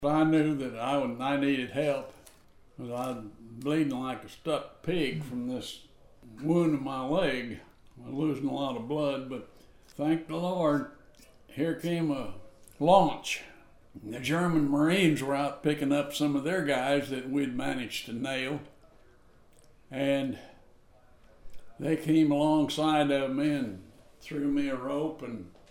I knew that I needed help because I was bleeding like a stuck pig from this wound in my leg. I was losing a lot of blood, but thank the Lord, here came a launch. The German Marines were out picking up some of their guys that we'd managed to nail, and they came alongside of me and threw me a rope,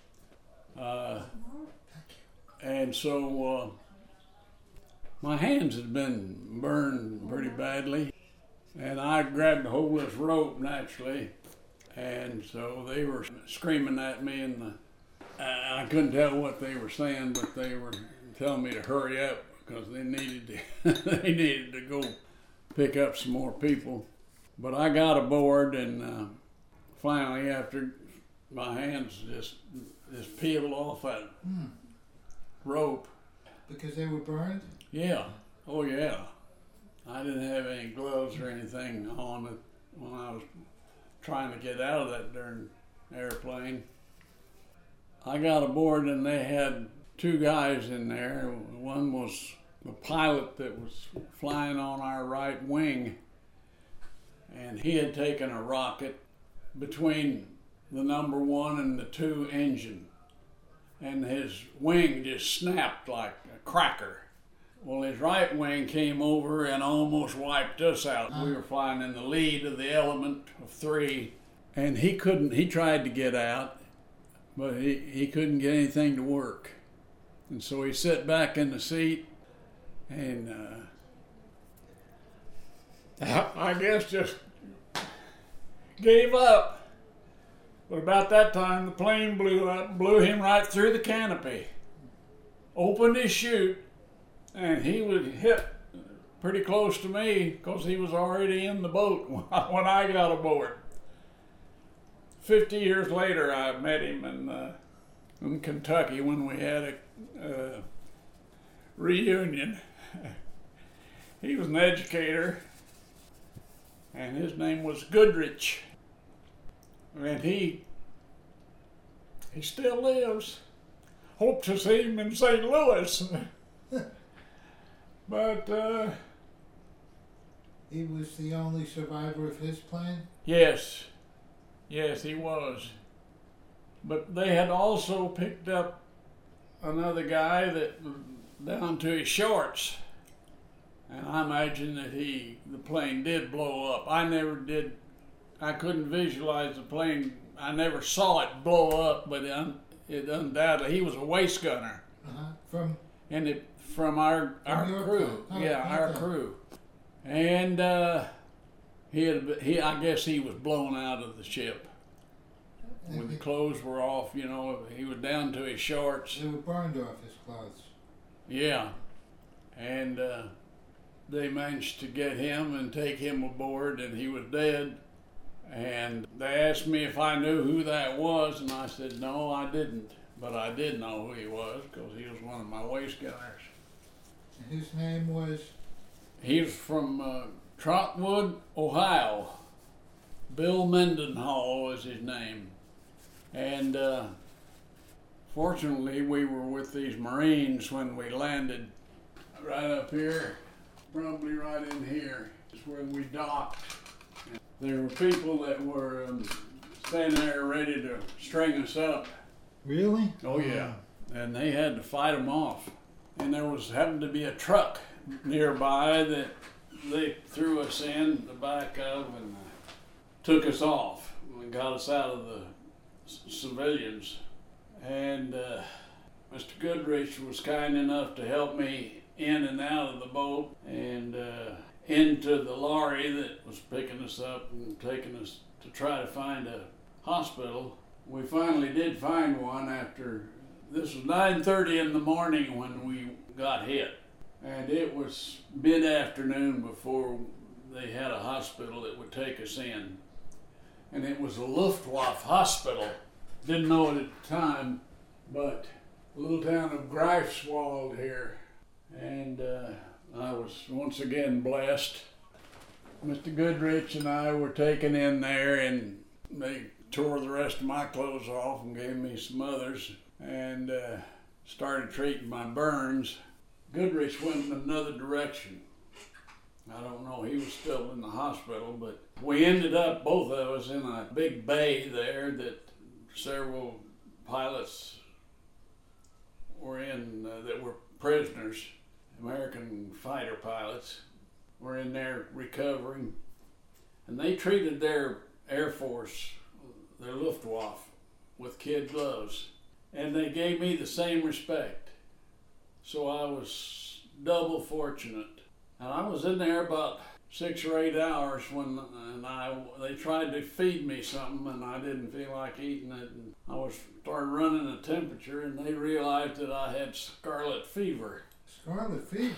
and so my hands had been burned pretty badly, and I grabbed a hold of this rope naturally, and so they were screaming at me, and I couldn't tell what they were saying, but they were telling me to hurry up because they needed to go pick up some more people. But I got aboard, and finally, after my hands just peeled off that rope. Because they were burned? Yeah. Oh, yeah. I didn't have any gloves or anything on it when I was trying to get out of that darn airplane. I got aboard, and they had two guys in there. One was the pilot that was flying on our right wing, and he had taken a rocket between the number 1 and the 2 engine, and his wing just snapped like a cracker. Well, his right wing came over and almost wiped us out. We were flying in the lead of the element of 3, and he tried to get out, but he couldn't get anything to work. And so he sat back in the seat and I guess just gave up. But about that time, the plane blew him right through the canopy, opened his chute, and he was hit pretty close to me because he was already in the boat when I got aboard. 50 years later, I met him in Kentucky when we had a reunion. He was an educator, and his name was Goodrich. And he still lives. Hope to see him in St. Louis. But he was the only survivor of his plane? Yes, he was. But they had also picked up another guy that was down to his shorts. And I imagine that the plane did blow up. I couldn't visualize the plane. I never saw it blow up, but it undoubtedly, he was a waist gunner. From our crew. Our crew. And I guess he was blown out of the ship. When the clothes were off, he was down to his shorts. They were burned off his clothes. Yeah. And they managed to get him and take him aboard, and he was dead. And they asked me if I knew who that was, and I said, no, I didn't. But I did know who he was because he was one of my waist gunners. And his name was? He was from Trotwood, Ohio. Bill Mendenhall was his name. And fortunately, we were with these Marines when we landed right up here, probably right in here. Is where we docked. There were people that were standing there ready to string us up. Really? Oh, yeah. And they had to fight them off. And there happened to be a truck nearby that they threw us in the back of and took us off and got us out of the civilians. And Mr. Goodrich was kind enough to help me in and out of the boat and into the lorry that was picking us up and taking us to try to find a hospital. We finally did find one after, this was 9:30 in the morning when we got hit. And it was mid-afternoon before they had a hospital that would take us in. And it was a Luftwaffe hospital. Didn't know it at the time, but a little town of Greifswald here. And I was once again blessed. Mr. Goodrich and I were taken in there, and they tore the rest of my clothes off and gave me some others, and started treating my burns. Goodrich went in another direction. I don't know, he was still in the hospital, but we ended up, both of us, in a big bay there that several pilots were in that were prisoners. American fighter pilots were in there recovering. And they treated their Air Force, their Luftwaffe, with kid gloves. And they gave me the same respect. So I was double fortunate. And I was in there about 6 or 8 hours when they tried to feed me something and I didn't feel like eating it. And I started running a temperature and they realized that I had scarlet fever. Scarlet fever?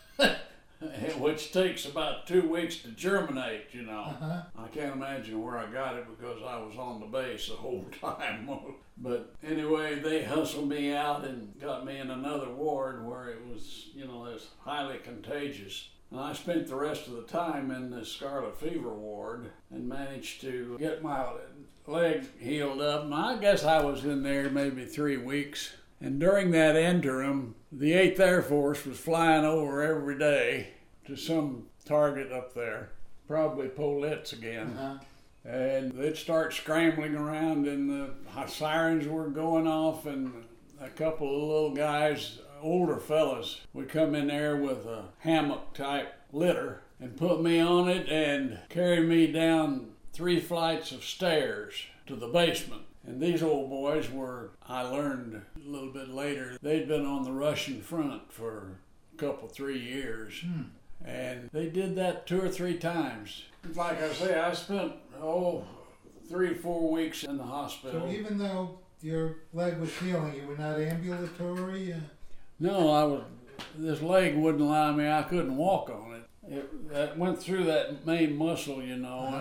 Which takes about 2 weeks to germinate, you know. Uh-huh. I can't imagine where I got it because I was on the base the whole time. But anyway, they hustled me out and got me in another ward where it was, it was highly contagious. And I spent the rest of the time in the scarlet fever ward and managed to get my leg healed up. And I guess I was in there maybe 3 weeks. And during that interim, the 8th Air Force was flying over every day to some target up there, probably Politz again. Uh-huh. And they'd start scrambling around and the sirens were going off and a couple of little guys, older fellas, would come in there with a hammock type litter and put me on it and carry me down 3 flights of stairs to the basement. And these old boys were, I learned a little bit later, they'd been on the Russian front for a couple, 3 years. And they did that 2 or 3 times. Like I say, I spent, 3 or 4 weeks in the hospital. So even though your leg was healing, you were not ambulatory? No, this leg wouldn't allow me, I couldn't walk on it. It went through that main muscle, and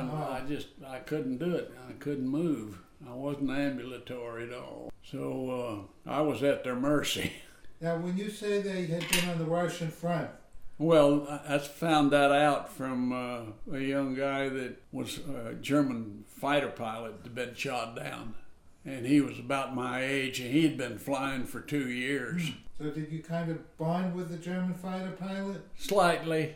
I couldn't do it. I couldn't move. I wasn't ambulatory at all. So I was at their mercy. Now, when you say they had been on the Russian front, well, I found that out from a young guy that was a German fighter pilot that had been shot down. And he was about my age, and he'd been flying for 2 years. So did you kind of bond with the German fighter pilot? Slightly.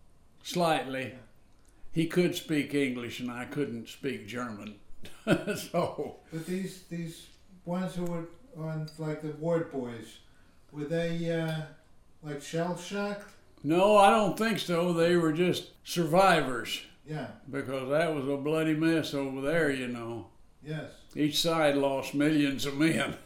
He could speak English, and I couldn't speak German. So. But these ones who were on, like, the ward boys, were they like shell-shocked? No, I don't think so. They were just survivors. Yeah. Because that was a bloody mess over there, Yes. Each side lost millions of men.